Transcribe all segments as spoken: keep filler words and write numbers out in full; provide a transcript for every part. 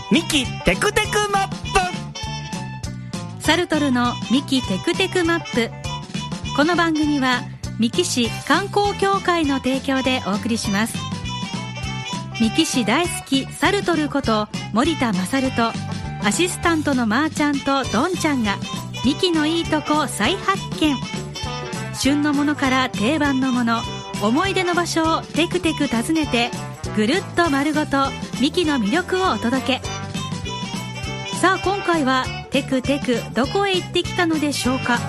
ミキテクテクマップ。 サルトルのミキテクテクマップ。この番組は三木市観光協会の提供でお送りします。三木市大好きサルトルこと森田勝とアシスタントのまーちゃんとどんちゃんがミキのいいとこ再発見。旬のものから定番のもの、思い出の場所をテクテク訪ねてぐるっと丸ごとミキの魅力をお届け。さあ今回はテクテクどこへ行ってきたのでしょうか。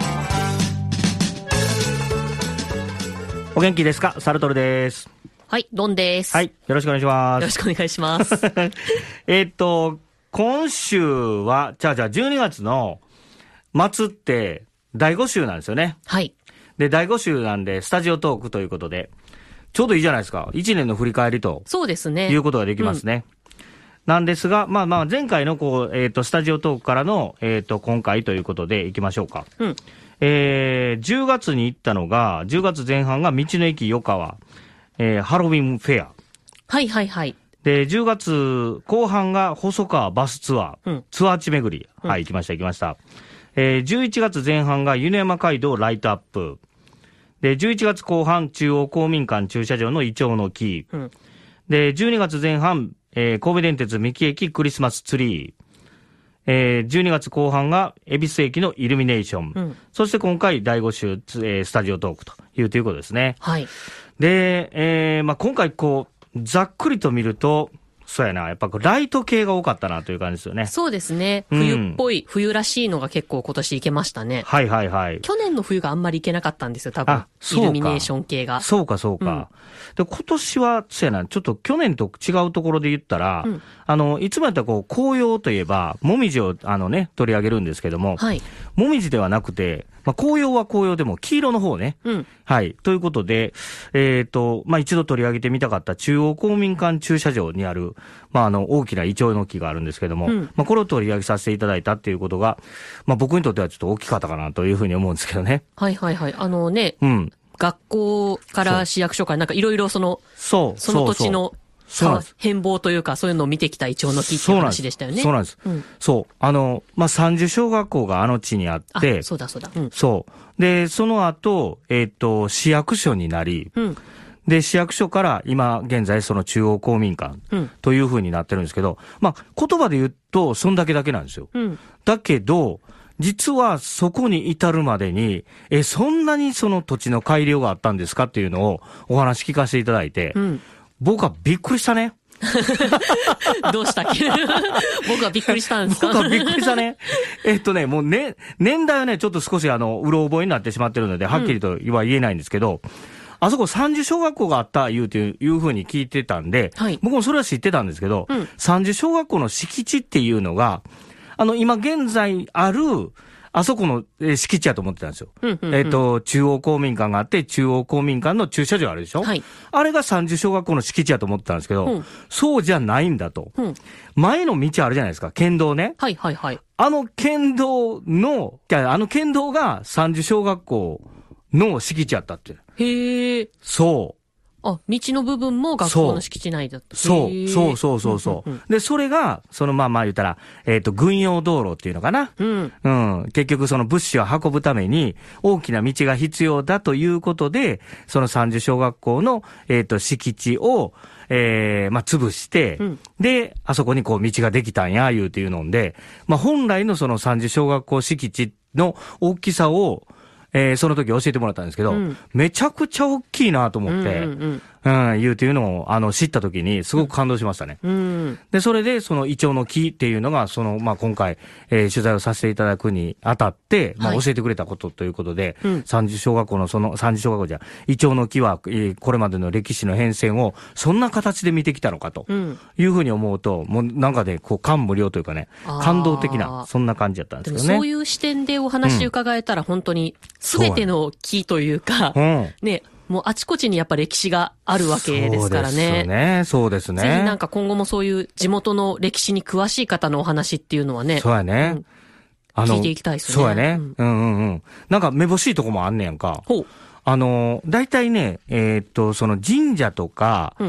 お元気ですか？サルトルです。 はい、ドンです。 はい、よろしくお願いします。 よろしくお願いします。 えっと今週はじゃあじゃあじゅうにがつの末ってだいご週なんですよね。 はい。 でだいご週なんでスタジオトークということでちょうどいいじゃないですか。いちねんの振り返りとそうですね。 いうことができますね。うん、なんですが、まあまあ前回のこうえっ、ー、とスタジオトークからのえっ、ー、と今回ということでいきましょうか。 うん。 えー、じゅうがつに行ったのがじゅうがつぜん半が道の駅よかわ、えー、ハロウィンフェア。 はいはいはい。 でじゅうがつこう半が細川バスツアー、うん、ツアー地巡り、はい、行きました行きました。えー、じゅういちがつぜん半が湯山街道ライトアップ。で、じゅういちがつこう半、中央公民館駐車場のイチョウの木。うん、で、じゅうにがつぜん半、えー、神戸電鉄三木駅クリスマスツリー。えー、じゅうにがつこう半が恵比寿駅のイルミネーション。うん、そして今回だいご週、えー、スタジオトークというということですね。 はい。 で、えー、まあ、今回こう、ざっくりと見ると、そうやな。やっぱライト系が多かったなという感じですよね。 そうですね。冬っぽい、うん、冬らしいのが結構今年行けましたね。 はいはいはい。 去年の冬があんまり行けなかったんですよ、多分。イルミネーション系が。 そうかそうか。うん、で、今年は、そうやな、ちょっと去年と違うところで言ったら、うん、あの、いつもやったらこう、紅葉といえば、もみじをあのね、取り上げるんですけども、はい、もみじではなくて、まあ、紅葉は紅葉でも黄色の方ね。うん、はい。ということで、えっ、ー、と、まあ、一度取り上げてみたかった中央公民館駐車場にある、まあ、あの、大きなイチョウの木があるんですけども、うん、まあ、これを取り上げさせていただいたっていうことが、まあ、僕にとってはちょっと大きかったかなというふうに思うんですけどね。 はいはいはい。あのね、うん。学校から市役所からなんかいろいろその、そう、その土地の、そうなんです。変貌というか、そういうのを見てきたイチョウの木っていう話でしたよね。 そうなんです。そうなんです。うん、そう。あの、まあ、三樹小学校があの地にあって、 あ、そうだそうだ。うん、 そう。で、その後、えっと、市役所になり、うん、で、市役所から今現在その中央公民館という風になってるんですけど、うん、まあ、言葉で言うと、そんだけだけなんですよ。うん、だけど、実はそこに至るまでに、え、そんなにその土地の改良があったんですかっていうのをお話聞かせていただいて、うん、僕はびっくりしたね。 どうしたっけ僕はびっくりしたんですか？ 僕はびっくりしたね。えっとね、もうね、年代はね、ちょっと少しあの、うろ覚えになってしまってるので、はっきりとは言えないんですけど、うん、あそこ三樹小学校があったいうていうふうに聞いてたんで、はい、僕もそれは知ってたんですけど、うん、三樹小学校の敷地っていうのが、あの、今現在ある、あそこの、えー、敷地やと思ってたんですよ。うんうんうん、えっ、ー、と、中央公民館があって、中央公民館の駐車場あるでしょ？はい。あれが三樹小学校の敷地やと思ってたんですけど、うん、そうじゃないんだと、うん。前の道あるじゃないですか、県道ね。 はいはいはい。 あの県道の、いや、あの県道が三樹小学校の敷地やったって。 へえ。 そう。 あ、道の部分も学校の敷地内だった。 そう、そうそうそうそう、うんうんうん。で、それが、そのまあまあ言ったら、えっ、ー、と、軍用道路っていうのかな。うん。うん。結局その物資を運ぶために、大きな道が必要だということで、その三樹小学校の、えっ、ー、と、敷地を、えー、まあ、潰して、うん、で、あそこにこう道ができたんや、いうていうので、まあ、本来のその三樹小学校敷地の大きさを、えー、その時教えてもらったんですけど、うん、めちゃくちゃ大きいなと思って、うんうんうんうん、言うというのを、あの、知った時に、すごく感動しましたね。うん、で、それで、その、イチョウの木っていうのが、その、まあ、今回、えー、取材をさせていただくにあたって、まあ、教えてくれたことということで、はい、三樹小学校の、その、三樹小学校じゃ、イチョウの木は、えー、これまでの歴史の変遷を、そんな形で見てきたのかと、いうふうに思うと、もう、なんかね、こう、感無量というかね、感動的な、そんな感じだったんですけどね。 でもそういう視点でお話伺えたら、本当に、すべての木というか、うん、ね、もうあちこちにやっぱ歴史があるわけですからね。そうですね。 そうですね。 ぜひなんか今後もそういう地元の歴史に詳しい方のお話っていうのはね。 そうやね。うん、 あの聞いていきたいですね。 そうやね。うん、うんうんうん。なんかめぼしいとこもあんねやんか。ほう。あの、大体ね、えー、っと、その神社とか、うん、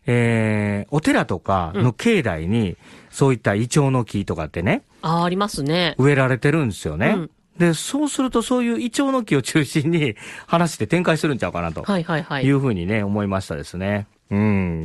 えー、お寺とかの境内に、そういったイチョウの木とかってね。 ああ、ありますね。 植えられてるんですよね。うん、で、そうするとそういうイチョウの木を中心に話で展開するんちゃうかなと。はいはいはい。いうふうにね、思いましたですね。うん。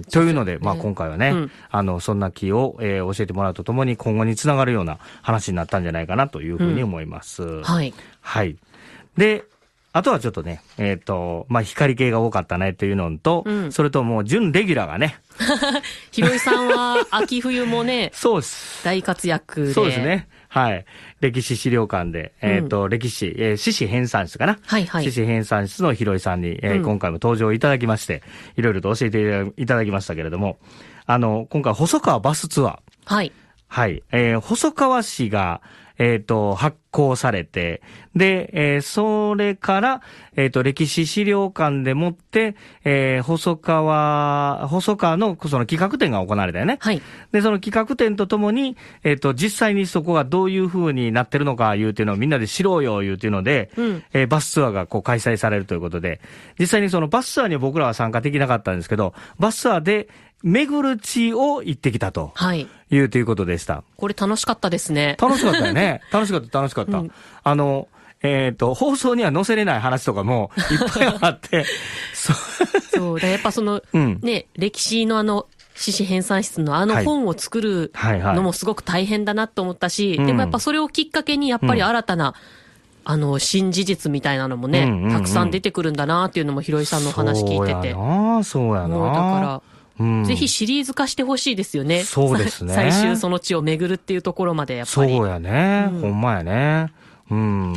というので、まあ今回はね、うん、あの、そんな木を、えー、教えてもらうとともに今後につながるような話になったんじゃないかなというふうに思います。うん、はい。はい。で、あとはちょっとね、えっ、ー、と、まあ、光系が多かったねというのと、うん、それともう準レギュラーがね。 ひろいさんは秋冬もね、 そうです。 大活躍で。 そうですね。はい。歴史資料館で、えっ、ー、と、うん、歴史、えー、史史編纂室かな。はいはい。史史編纂室のひろいさんに、えーうん、今回も登場いただきまして、いろいろと教えていただきましたけれども、あの、今回細川バスツアー。はい。はい。えー、細川市が、えっ、ー、と、発行されて、で、えー、それから、えっ、ー、と、歴史資料館でもって、えー、細川、細川のその企画展が行われたよね。はい。で、その企画展とともに、えっ、ー、と、実際にそこがどういう風になってるのか、いうっていうのをみんなで知ろうよ、いうっていうので、うん、えー、バスツアーがこう開催されるということで、実際にそのバスツアーには僕らは参加できなかったんですけど、バスツアーで、巡る地を行ってきたと。はい。いうということでした。 これ楽しかったですね。 楽しかったよね。楽しかった、楽しかった。うん、あの、えっ、ー、と、放送には載せれない話とかもいっぱいあって。 そう。そう。だやっぱその、うん、ね、歴史のあの、史史編纂室のあの本を作るのもすごく大変だなと思ったし、はいはいはい、でもやっぱそれをきっかけにやっぱり新たな、うんあの、新事実みたいなのもね、うんうんうん、たくさん出てくるんだなっていうのもひろいさんの話聞いてて。 そうやな、そうやな。もうだから、 うん、ぜひシリーズ化してほしいですよね。 そうですね。 最終その地を巡るっていうところまでやっぱり。 そうやね。うん、ほんまやね。うん。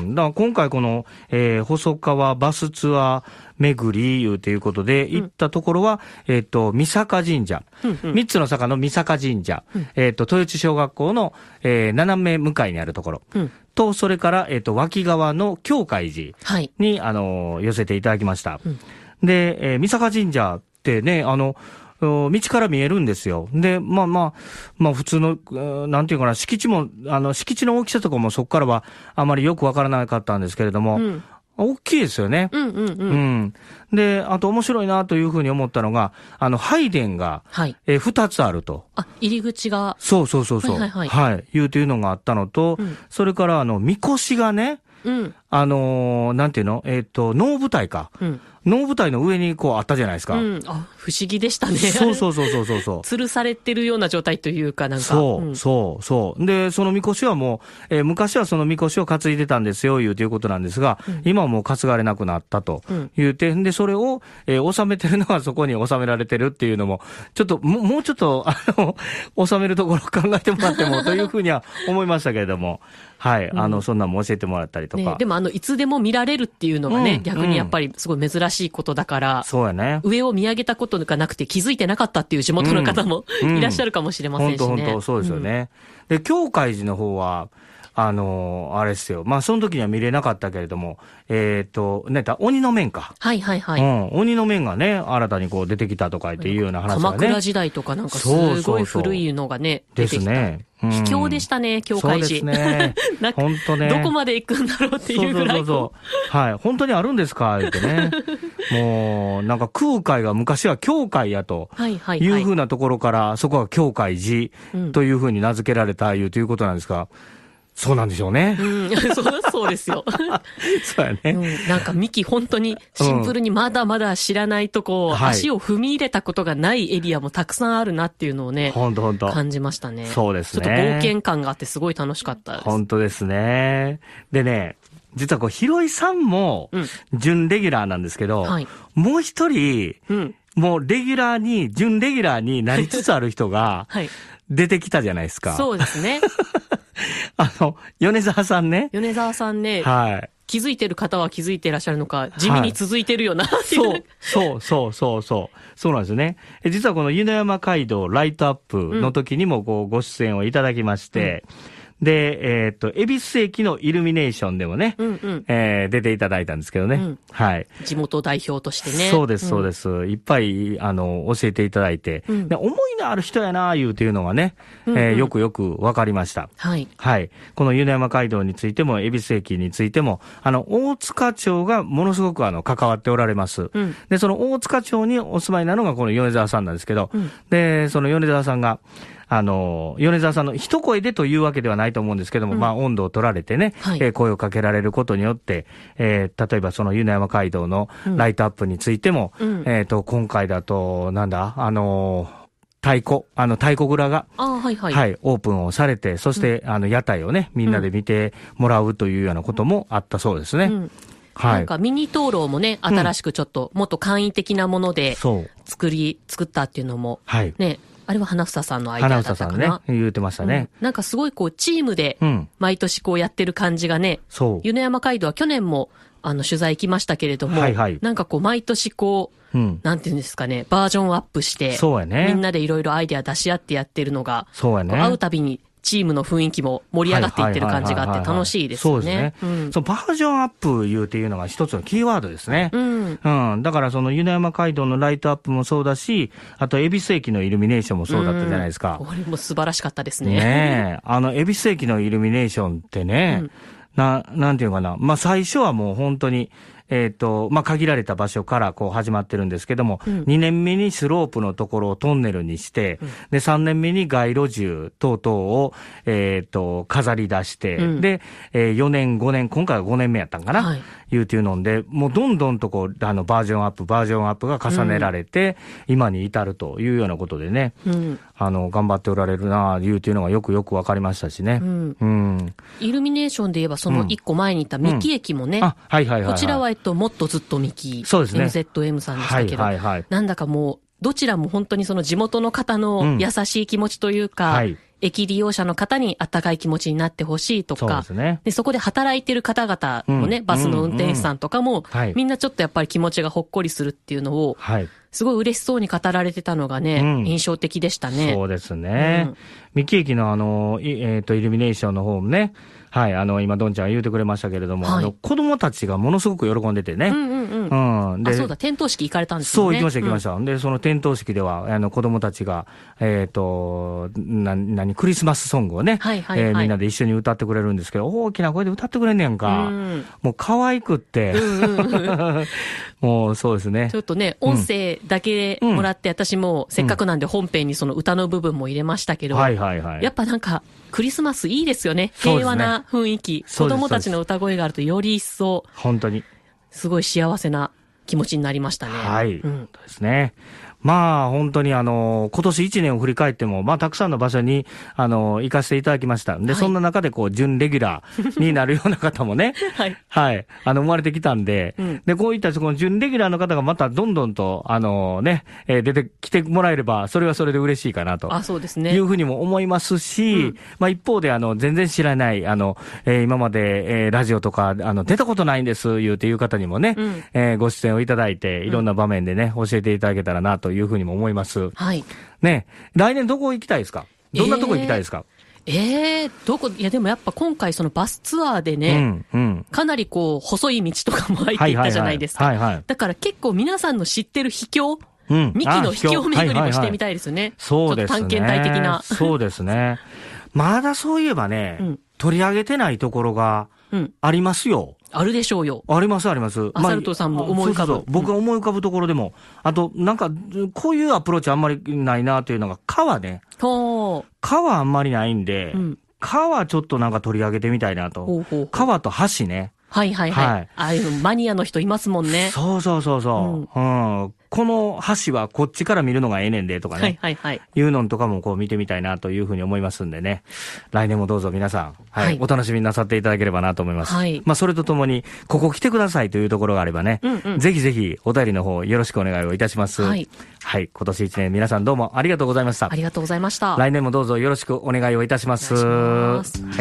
だから今回この、えー、細川バスツアー巡りいうということで、行ったところは、うん、えっ、ー、と、三坂神社。うんうん、三つの坂の三坂神社。うん、えっ、ー、と、豊内小学校の、えー、斜め向かいにあるところ。うんと、それから、えっ、ー、と、脇川の京海寺に、はい、あの、寄せていただきました。うん、で、えー、三坂神社ってね、あの、道から見えるんですよ。で、まあまあ、まあ普通の、なんていうかな、敷地も、あの、敷地の大きさとかもそこからはあまりよくわからなかったんですけれども、うん、大きいですよね。うんうんうん。うん。で、あと面白いなというふうに思ったのが、あの、拝殿が、はい。えー、二つあると。 あ、入り口が。 そうそうそうそう。はいはいはい。はい。いうというのがあったのと、うん、それから、あの、みこしがね、うん。あのー、なんていうのえっ、ー、と、能舞台か。うん。能舞台の上にこうあったじゃないですか。 うん。あ、不思議でしたね。 そうそうそうそうそうそう。 吊るされてるような状態というかなんか。 そう、うん、そう、そう。で、そのみこしはもう、えー、昔はそのみこしを担いでたんですよ、いうということなんですが、うん、今はもう担がれなくなったという点で、それを、えー、収めてるのはそこに収められてるっていうのも、ちょっと、も, もうちょっと、あの、収めるところを考えてもらってもというふうには思いましたけれども、はい。あの、うん、そんなのも教えてもらったりとか。 ね、でもあの、いつでも見られるっていうのがね、うん、逆にやっぱりすごい珍しいことだから、 そうやね。 上を見上げたことがなくて気づいてなかったっていう地元の方も、うん、いらっしゃるかもしれませんしね。 本当本当そうですよね。うん、で、京海寺の方は、あのー、あれですよ。まあ、その時には見れなかったけれども、えっ、ー、と、ねた、鬼の面か。はいはいはい。うん。鬼の面がね、新たにこう出てきたとかっていうような話がね。 鎌倉時代とかなんかすごい古いのがね、出てきた。ですね。うん、秘境でしたね、京海寺。そうですね。なんか、本当ね。どこまで行くんだろうっていうぐらい。そうそうそうそう。はい。本当にあるんですか言ってね。もう、なんか空海が昔は京海やと。はいはい。いうふうなところから、そこは京海寺というふうに名付けられたいうということなんですが、そうなんでしょうね。 うん、そう、そうですよ。 そうやね、うん。 なんかミキ本当にシンプルにまだまだ知らないとこ、うん、足を踏み入れたことがないエリアもたくさんあるなっていうのをね、 本当本当感じましたね。 そうですね。 ちょっと冒険感があってすごい楽しかったです。 本当ですね。でね、実はこう、ひろいさんも、準レギュラーなんですけど、うんはい、もう一人、うん、もうレギュラーに、準レギュラーになりつつある人が、出てきたじゃないですか。はい、 そうですね。 あの、米沢さんね。 米沢さんね。はい。気づいてる方は気づいていらっしゃるのか、地味に続いてるよな、はい、 そう、そう、そう、そう、そう。そうなんですよね。実はこの湯の山街道ライトアップの時にもこうご出演をいただきまして、 で、えっ、ー、と、恵比寿駅のイルミネーションでもね、うんうん、えー、出ていただいたんですけどね、うん。はい。 地元代表としてね。 そうです、そうです。うん、いっぱい、あの、教えていただいて、うん、で思いのある人やなーいうていうのがね、うんうん、えー、よくよくわかりました。はい。はい。この湯の山街道についても、恵比寿駅についても、あの、大塚町がものすごくあの、関わっておられます。うん、で、その大塚町にお住まいなのがこの米沢さんなんですけど、うん、で、その米沢さんが、あの、米沢さんの一声でというわけではないと思うんですけども、うん、まあ温度を取られてね、はい、えー、声をかけられることによって、えー、例えばその湯の山街道のライトアップについても、うん、えっ、ー、と、今回だと、なんだ、あのー、太鼓、あの、太鼓蔵が、あ、はいはい。はい、オープンをされて、そして、うん、あの、屋台をね、みんなで見てもらうというようなこともあったそうですね。うん、はい。 なんかミニ灯籠もね、新しくちょっと、もっと簡易的なもので、作り、作ったっていうのも、はい。ね、あれは花房さんのアイデアだったかな。花房さんね、 言うてましたね。 うん、なんかすごいこう、チームで、毎年こうやってる感じがね、そう。湯の山街道は去年も、あの、取材行きましたけれども、はいはい。なんかこう、毎年こう、うん、なんていうんですかね、バージョンアップして、そうやね。みんなでいろいろアイデア出し合ってやってるのが、そうやね。会うたびに、チームの雰囲気も盛り上がっていってる感じがあって楽しいですよね。そうですね。うん、 そのバージョンアップ言うていうのが一つのキーワードですね。うん。うん。だからその湯の山街道のライトアップもそうだし、あと恵比寿駅のイルミネーションもそうだったじゃないですか。 これも素晴らしかったですね。 ねえ。あの恵比寿駅のイルミネーションってね、うん、な、なんていうかな。まあ最初はもう本当に、えっ、ー、と、まあ、限られた場所からこう始まってるんですけども、うん、にねんめにスロープのところをトンネルにして、うん、で、さんねんめに街路樹等々を、えっ、ー、と、飾り出して、うん、で、えー、よねん、ごねん、今回はごねんめやったんかな、はい、いうっていうので、もうどんどんとこう、あの、バージョンアップ、バージョンアップが重ねられて、うん、今に至るというようなことでね、うん、あの、頑張っておられるなあ、いうっていうのがよくよくわかりましたしね。うん。うん、 イルミネーションで言えば、その一個前に行った三木駅もね、うんうん、あ、はいはいはい、はい。こちらは、えっと、もっとずっと三木。そうですね。エムゼットエム さんでしたけど、はいはいはい、なんだかもう、どちらも本当にその地元の方の優しい気持ちというか、うん、はい、駅利用者の方に温かい気持ちになってほしいとか、そうですね。で、そこで働いてる方々もね、うん、バスの運転手さんとかも、うんうん、みんなちょっとやっぱり気持ちがほっこりするっていうのを、はい、すごい嬉しそうに語られてたのがね、うん、印象的でしたね。 そうですね。うん、三木駅のあの、えっと、イルミネーションの方もね、はい、あの、今、どんちゃんが言うてくれましたけれども、はい、あの、子供たちがものすごく喜んでてね。うんうんうん。うん。 で、あ、そうだ、点灯式行かれたんですよね。 そう、行きました、行きました。うん、で、その点灯式では、あの、子供たちが、えっ、ー、と、な、なに、クリスマスソングをね、はいはいはい、えー、みんなで一緒に歌ってくれるんですけど、大きな声で歌ってくれんねやんか。うん、もう可愛くって。うんうんうん、もう、そうですね。 ちょっとね、音声だけもらって、うん、私も、せっかくなんで本編にその歌の部分も入れましたけど、うん、はいはいはい。やっぱなんか、クリスマスいいですよね。平和な雰囲気。子供たちの歌声があるとより一層。本当に。すごい幸せな気持ちになりましたね。 はい。うん、ですね。まあ、本当にあの、今年一年を振り返っても、まあ、たくさんの場所に、あの、行かせていただきました。で、はい、そんな中でこう、準レギュラーになるような方もね、はい。はい。あの、生まれてきたんで、うん、で、こういったこの準レギュラーの方がまたどんどんと、あのね、えー、出てきてもらえれば、それはそれで嬉しいかなと。あ、そうですね。いうふうにも思いますし、うん、まあ、一方で、あの、全然知らない、あの、えー、今まで、えー、ラジオとか、あの、出たことないんです、言うていう方にもね、うん、えー、ご出演をいただいて、いろんな場面でね、教えていただけたらな、というふうにも思います。はい。ね、来年どこ行きたいですか？どんなとこ行きたいですか？ えー、えー、どこ、いやでもやっぱ今回そのバスツアーでね、うんうん、かなりこう、細い道とかも入っていったじゃないですか。はいはいはいはい、だから結構皆さんの知ってる秘境、うん、ミキの秘境巡りもしてみたいですよね。はいはいはい、そうですね。ちょっと探検隊的な。 そうですね。まだそういえばね、うん、取り上げてないところがありますよ。 あるでしょうよ。 ありますあります。 アサルトさんも思い浮かぶ。 そうそうそう、僕が思い浮かぶところでも、あと、なんか、こういうアプローチあんまりないなというのが、川ね。ほう。川あんまりないんで、うん、川ちょっとなんか取り上げてみたいなと。ほうほうほう、川と橋ね。 はいはいはい。はい、ああいうマニアの人いますもんね。 そうそうそうそう。うん。うん、この橋はこっちから見るのがええねんでとかね。はいはいはい。いうのとかもこう見てみたいなというふうに思いますんでね。来年もどうぞ皆さん、はい、はい、お楽しみになさっていただければなと思います。はい。まあそれとともに、ここ来てくださいというところがあればね。うんうん、ぜひぜひお便りの方よろしくお願いをいたします。はい。はい。今年一年皆さんどうもありがとうございました。 ありがとうございました。 来年もどうぞよろしくお願いをいたします。お願いします。はい。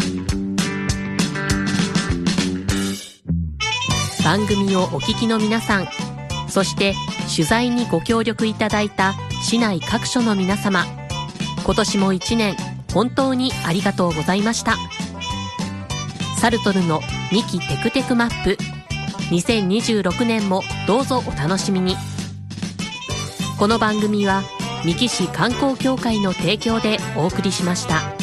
番組をお聞きの皆さん、そして取材にご協力いただいた市内各所の皆様、今年も一年本当にありがとうございました。サルトルのミキテクテクマップ、にせんにじゅうろくねんもどうぞお楽しみに。この番組は三木市観光協会の提供でお送りしました。